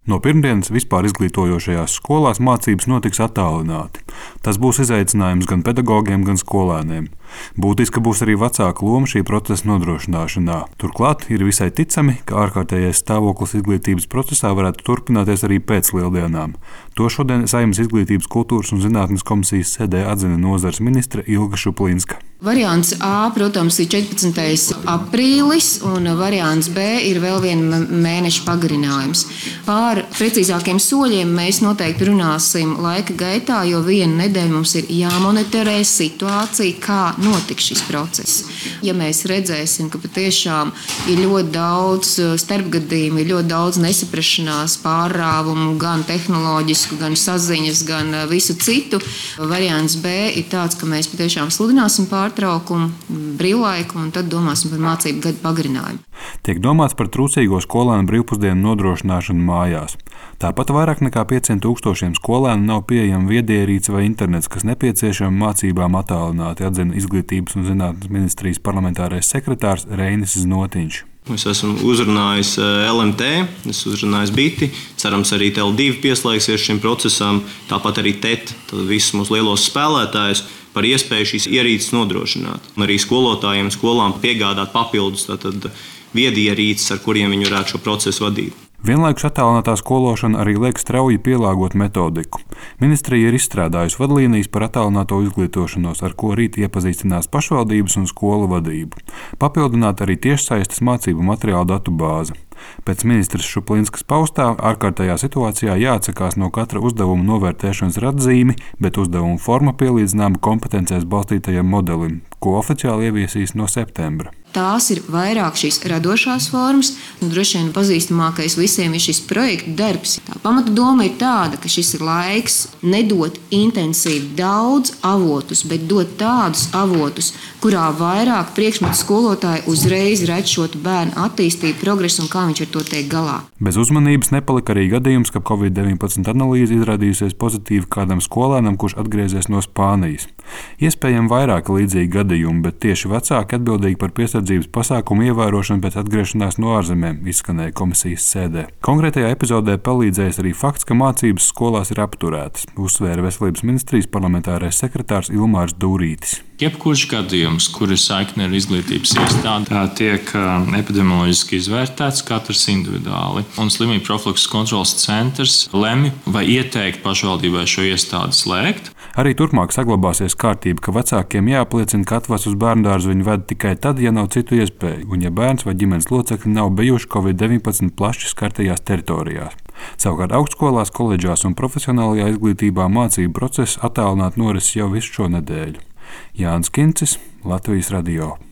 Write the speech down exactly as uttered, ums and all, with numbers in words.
No pirmdienas vispār izglītojošajās skolās mācības notiks attālināti. Tas būs izaicinājums gan pedagogiem, gan skolēniem. Būtiska būs arī vecāka loma šī procesa nodrošināšanā. Turklāt ir visai ticami, ka ārkārtējais stāvoklis izglītības procesā varētu turpināties arī pēc lieldienām. To šodien Saeimas Izglītības, kultūras un zinātnes komisijas sēdē atzina nozares ministre Ilga Šuplinska. Variants A, protams, ir četrpadsmitais aprīlis, un variants B ir vēl viena mēneša pagarinājums. Pār precīzākiem soļiem mēs noteikti runāsim laika gaitā, jo vienu nedēļu mums ir jāmonitorē situācija, kā notiks šis process. Ja mēs redzēsim, ka patiešām ir ļoti daudz starpgadījumu, ir ļoti daudz nesaprašanās, pārrāvumu, gan tehnoloģisku, gan saziņas, gan visu citu, variants B ir tāds, ka mēs patiešām sludināsim pārtraukumu, brīvlaiku un tad domāsim par mācību gadu pagarinājumu. Tiek domāts par trūcīgo skolēnu brīvpusdienu nodrošināšanu mājās. Tāpat vairāk nekā pieciem tūkstošiem skolēnu nav pieejama viedierīce vai internets, kas nepieciešama mācībām attālināti, atzina Izglītības un zinātnes ministrijas parlamentārais sekretārs Reinis Znotiņš. Es esmu uzrunājis L M T, es uzrunājis BITI, cerams arī T L divi pieslēgsies šim procesam, tāpat arī T E T, tad visus mūsu lielos spēlētājus par iespēju šīs ierīces nodrošināt. Un arī skolotājiem, skolām piegādāt papildus tātad viedierīces, ar kuriem viņi varētu šo procesu vadīt. Vienlaikus attālinātā skološana arī liek strauji pielāgot metodiku. Ministrija ir izstrādājusi vadlīnijas par attālināto izglītošanos, ar ko rīt iepazīstinās pašvaldības un skolu vadību. Papildināt arī tiešsaistes mācību materiālu datu bāze. Pēc ministres Šuplinskas paustā ārkārtējā situācijā jāatsakās no katra uzdevuma novērtēšanas ar atzīmi, bet uzdevuma forma pielīdzināma kompetencēs balstītajam modelim, ko oficiāli ieviesīs no septembra. Tās ir vairāk šīs radošās formas, un droši vien pazīstamākais visiem ir šis projekta darbs. Tā pamata doma ir tāda, ka šis ir laiks nedot intensīvi daudz avotus, bet dot tādus avotus, kurā vairāk priekšmetu skolotāji uzreiz redz šo bērnu attīstību, progresu un kā viņš ar to tiek galā. Bez uzmanības nepalika arī gadījums, ka covid deviņpadsmit analīze izrādījusies pozitīvi kādam skolēnam, kurš atgriezies no Spānijas. Iespējami vairāki līdzīgi gadījumi, bet tieši vecāki atbildīgi par piesardzības pasākumu ievērošanu pēc atgriešanās no ārzemēm, izskanēja komisijas sēdē. Konkrētajā epizodē palīdzējis arī fakts, ka mācības skolās ir apturētas, uzsvēra Veselības ministrijas parlamentārais sekretārs Ilmārs Dūrītis. Jebkurš gadījums, kur ir saikne ar izglītības iestādi, tiek epidemioloģiski izvērtēts katrs individuāli. Un slimību profilakses kontroles centrs lemj vai ieteikt pašvaldībai šo iestādi slēgt. Arī turpmāk saglabāsies kārtība, ka vecākiem jāapliecina, ka atvests uz bērndārzu viņi ved tikai tad, ja nav citu iespēju, un ja bērns vai ģimenes locekļi nav bijuši covid deviņpadsmit plaši skartajās teritorijās. Savukārt augstskolās, koledžās un profesionālajā izglītībā mācību process attālināt norises jau visu šo nedēļu. Jānis Kincis, Latvijas radio.